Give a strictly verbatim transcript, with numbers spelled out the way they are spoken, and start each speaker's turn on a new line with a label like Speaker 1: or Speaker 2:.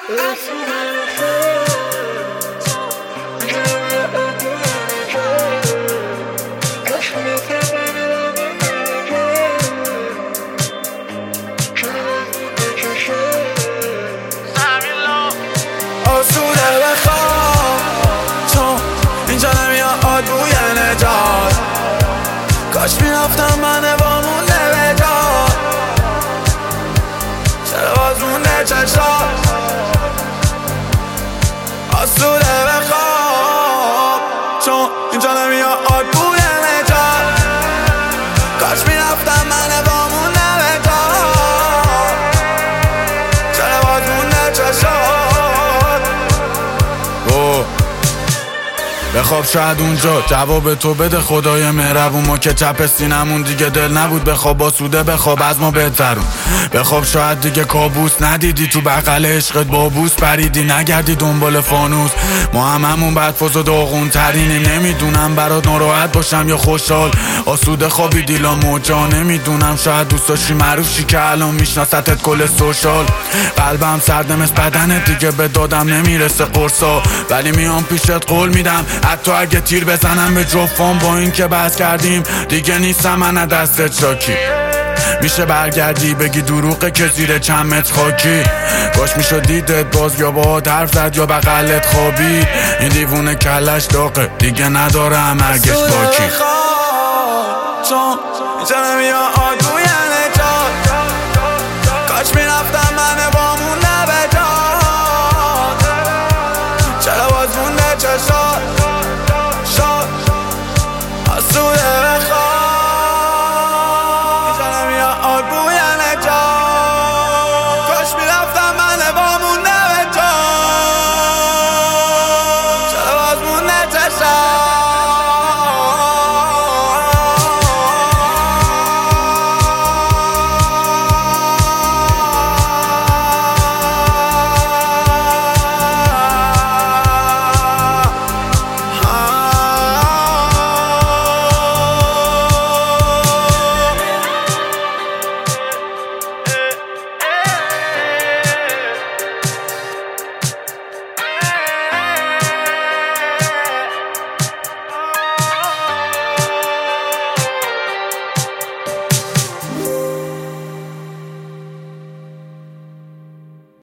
Speaker 1: آسوده بخواب چون اینجا نمیاد بوی نجات. کاش میرفتم من وامونه به جا، چرا باز مونده چشات. آسوده بخواب چون اینجا نمیاد بوی نجات. کاش میرفتم من وامونه به جا، چرا باز مونده چشات. بخواب شاید اونجا جواب تو بده خدای مهربون. ما که چپ سینمون دیگه دل نبود بخواب، باسوده بخواب از ما بهترون. بخواب شاید دیگه کابوس ندیدی، تو بغل عشقت بابوس پریدی، نگردی دنبال فانوس. ما هم همون بدفاز و داغون ترینیم. نمیدونم برات ناراحت باشم یا خوشحال، آسوده خوابی دیلا موجا. نمیدونم شاید دوست داشتی معروف شی که الان میشناستت کل سوشال. قلبم سرد مثل بدنت دیگه به دادم نمیرسه قرصا، ولی میام پیشت قول میدم حتی اگه تیر بزنم به جفام. با این که بحث کردیم دیگه نیستم من دستت شاکی. میشه برگردی بگی دروغه که زیر چند متر خاکی. باش میشد دیدت باز یا باهات حرف زد یا بغلت خوابید. این دیوونه کلش داغه دیگه نداره مرگش باکی. چون اینجا نمیاد بوی